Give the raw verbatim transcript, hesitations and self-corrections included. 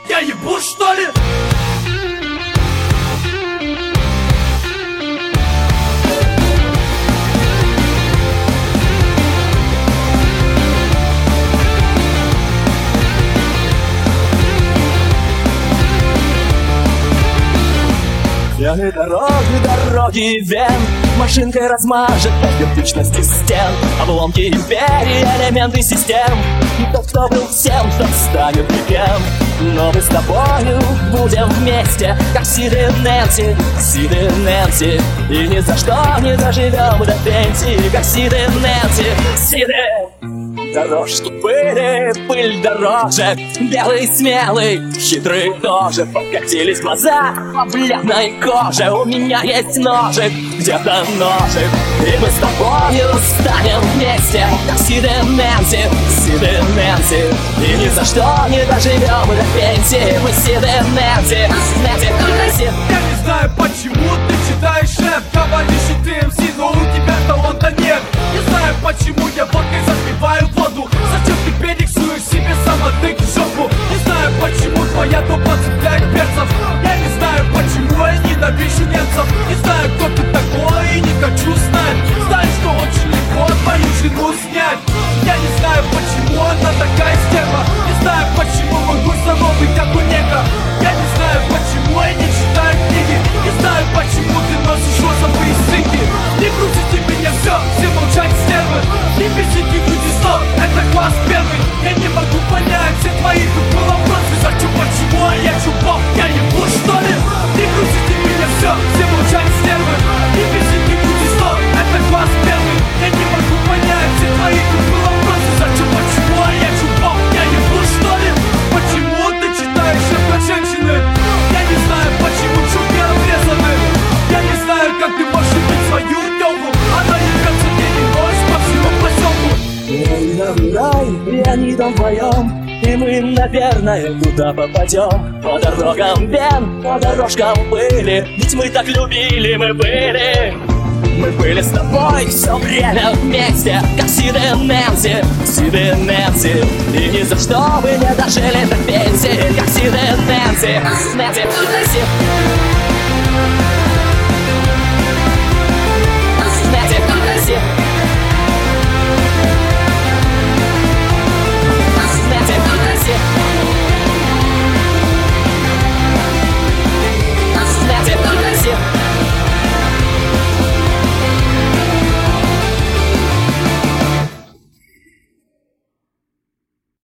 я ебу, что ли? Пьяные дороги, дороги вен, машинкой размажет по кирпичности стен. Обломки империи, элементы систем. И тот, кто был всем, тот станет никем. Но мы с тобою будем вместе, как Сид и Нэнси, Сид и Нэнси. И ни за что не доживем до пенсии, как Сид и Нэнси, Сид и... Дорожки пыли, пыль дорожек, белый, смелый, хитрый тоже. Покатились глаза по бледной коже. У меня есть ножик, где-то ножик. И мы с тобою станем вместе, как Сид и Нэнси, Сид и Нэнси. И ни за что не доживем до пенсии, мы Сид и Нэнси, Нэнси, Нэнси. Я не знаю, почему ты читаешь рэп, говоришь, что ты эм си, но у тебя таланта нет. Не знаю, почему я водкой запиваю воду. Зачем ты перексуешь себе самотык в жопу? Не знаю, почему твоя тупа цепляет перцев. Я не знаю, почему я ненавижу немцев. Не знаю, кто ты такой и не хочу знать. Знаю, что очень легко твою жену снять. Я не знаю, почему она такая стерва. Не знаю, почему мой гусь здоровый, как у нека. Я не знаю, почему я не читаю книги. Не знаю, почему ты носишь розовые стыки. Не крутите меня, все, все молчать, стервы. Не пишите люди слов, это класс первый. Я не могу понять все твои тупые вопросы. Зачем, почему, а я чупал, я ебу, что ли? Не крутите меня, все, все молчать, стервы. Не пишите люди слов, это класс первый. Я не могу понять все твои тупые вопросы. Зачем, почему, а я чупал, я ебу, что ли? Почему ты читаешь это женщины? Я не знаю, почему чубы обрезаны. Я не знаю, как ты можешь быть свою тёлку. Она ебется день и ночь по всему поселку. И они там вдвоем, и мы, наверное, туда попадем. По дорогам вен, по дорожкам пыли, ведь мы так любили, мы были. Мы были с тобой все время вместе, как Сид и Нэнси, Сид и Нэнси. И ни за что мы не дожили до пенсии, как Сид и Нэнси, Нэнси, Нэнси.